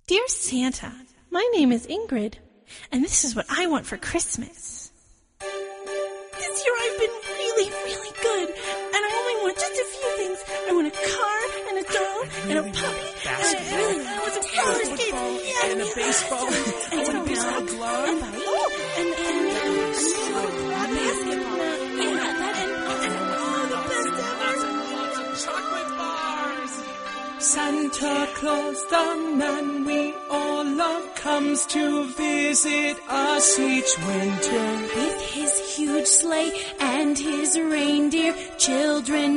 Dear Santa, my name is Ingrid, and this is what I want for Christmas. This year I've been really, really good, and I only want just a few things. I want a car, and a doll, and a puppy, and I want some roller skates, and a baseball, and a baseball glove, and basketball, and all the best ever. Chocolate bars. Santa Claus, the man we all love, comes to visit us each winter. With his huge sleigh and his reindeer, children